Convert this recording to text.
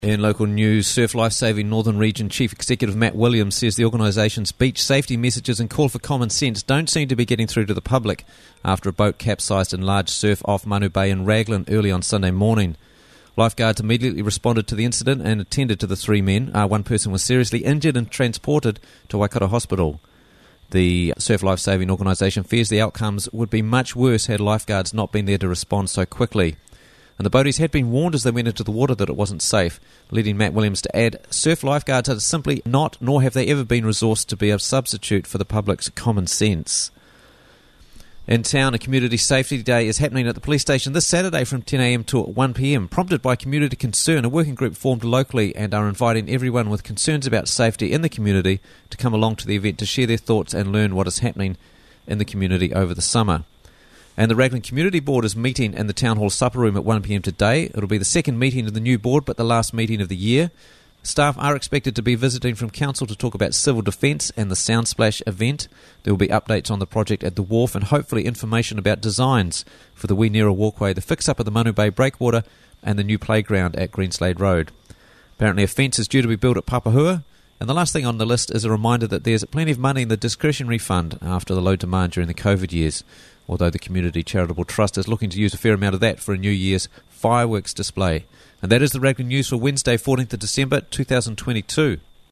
In local news, Surf Lifesaving Northern Region Chief Executive Matt Williams says the organisation's beach safety messages and call for common sense don't seem to be getting through to the public after a boat capsized in large surf off Manu Bay in Raglan early on Sunday morning. Lifeguards immediately responded to the incident and attended to the three men. One person was seriously injured and transported to Waikato Hospital. The Surf Lifesaving organisation fears the outcomes would be much worse had lifeguards not been there to respond so quickly. And the boaties had been warned as they went into the water that it wasn't safe, leading Matt Williams to add, surf lifeguards are simply not, nor have they ever been resourced to be a substitute for the public's common sense. In town, a Community Safety Day is happening at the police station this Saturday from 10am to 1pm. Prompted by community concern, a working group formed locally and are inviting everyone with concerns about safety in the community to come along to the event to share their thoughts and learn what is happening in the community over the summer. And the Raglan Community Board is meeting in the Town Hall supper room at 1pm today. It'll be the second meeting of the new board, but the last meeting of the year. Staff are expected to be visiting from Council to talk about civil defence and the Soundsplash event. There will be updates on the project at the wharf and hopefully information about designs for the Wīnera Walkway, the fix-up of the Manu Bay breakwater and the new playground at Greenslade Road. Apparently a fence is due to be built at Papahua. And the last thing on the list is a reminder that there's plenty of money in the discretionary fund after the low demand during the COVID years, although the Community Charitable Trust is looking to use a fair amount of that for a New Year's fireworks display. And that is the Raglan News for Wednesday, 14th of December, 2022.